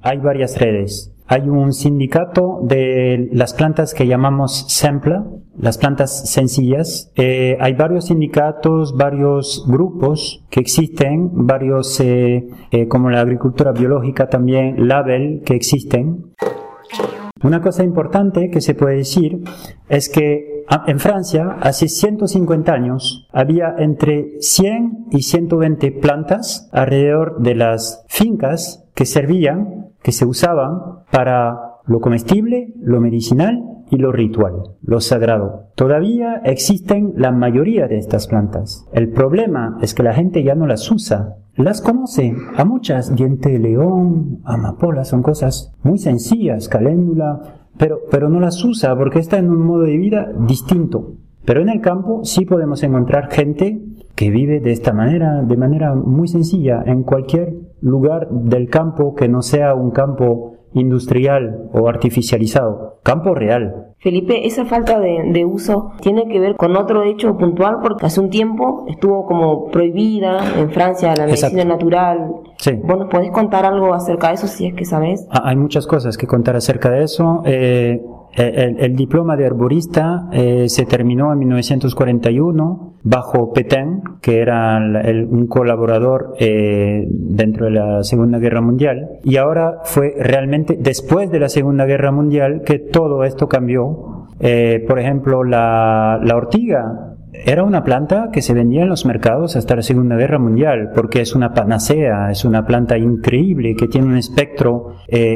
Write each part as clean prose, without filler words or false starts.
hay varias redes. Hay un sindicato de las plantas que llamamos SEMPLA, las plantas sencillas. Hay varios sindicatos, varios grupos que existen, varios como la agricultura biológica también, label que existen. Una cosa importante que se puede decir es que en Francia, hace 150 años, había entre 100 y 120 plantas alrededor de las fincas que servían, que se usaban para lo comestible, lo medicinal y lo ritual, lo sagrado. Todavía existen la mayoría de estas plantas. El problema es que la gente ya no las usa. Las conoce a muchas, diente de león, amapola, son cosas muy sencillas, caléndula, pero no las usa porque está en un modo de vida distinto. Pero en el campo sí podemos encontrar gente que vive de esta manera, de manera muy sencilla, en cualquier lugar del campo que no sea un campo industrial o artificializado, campo real. Felipe, esa falta de uso tiene que ver con otro hecho puntual, porque hace un tiempo estuvo como prohibida en Francia la medicina natural. Sí. ¿Vos nos podés contar algo acerca de eso, si es que sabés? Hay muchas cosas que contar acerca de eso. El diploma de herborista se terminó en 1941 bajo Pétain, que era un colaborador dentro de la Segunda Guerra Mundial, y ahora fue realmente después de la Segunda Guerra Mundial que todo esto cambió. Por ejemplo, la ortiga era una planta que se vendía en los mercados hasta la Segunda Guerra Mundial, porque es una panacea, es una planta increíble que tiene un espectro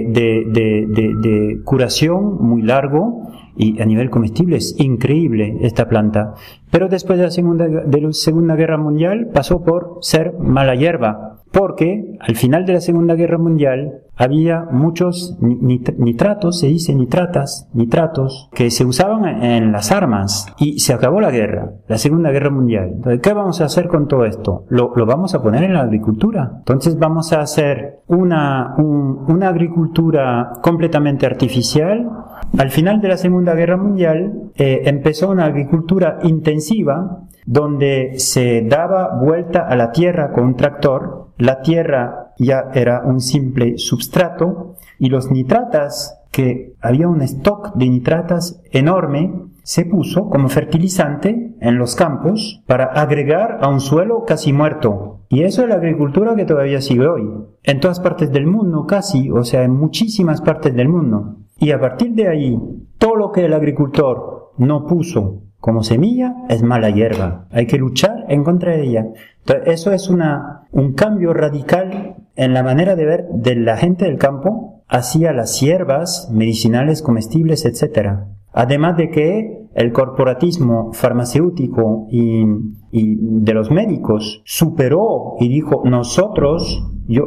de curación muy largo, y a nivel comestible es increíble esta planta. Pero después de la Segunda Guerra Mundial pasó por ser mala hierba, porque al final de la Segunda Guerra Mundial había muchos nitratos, se dice nitratos, que se usaban en las armas, y se acabó la guerra, la Segunda Guerra Mundial. Entonces, ¿qué vamos a hacer con todo esto? Lo vamos a poner en la agricultura. Entonces vamos a hacer una agricultura completamente artificial. Al final de la Segunda Guerra Mundial empezó una agricultura intensiva donde se daba vuelta a la tierra con un tractor. La tierra ya era un simple substrato y los nitratas, que había un stock de nitratas enorme, se puso como fertilizante en los campos para agregar a un suelo casi muerto. Y eso es la agricultura que todavía sigue hoy. En todas partes del mundo casi, o sea, en muchísimas partes del mundo. Y a partir de ahí, todo lo que el agricultor no puso como semilla es mala hierba. Hay que luchar en contra de ella. Entonces, eso es un cambio radical en la manera de ver de la gente del campo hacia las hierbas medicinales, comestibles, etc. Además de que el corporatismo farmacéutico y de los médicos superó y dijo, nosotros,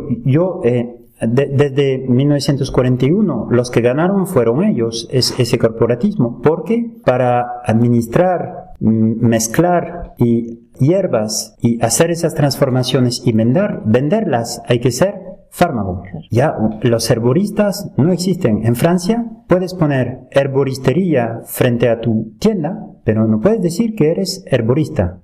desde 1941, los que ganaron fueron ellos, ese corporatismo, porque para administrar, mezclar hierbas y hacer esas transformaciones y venderlas hay que ser fármaco. Ya los herboristas no existen. En Francia puedes poner herboristería frente a tu tienda, pero no puedes decir que eres herborista.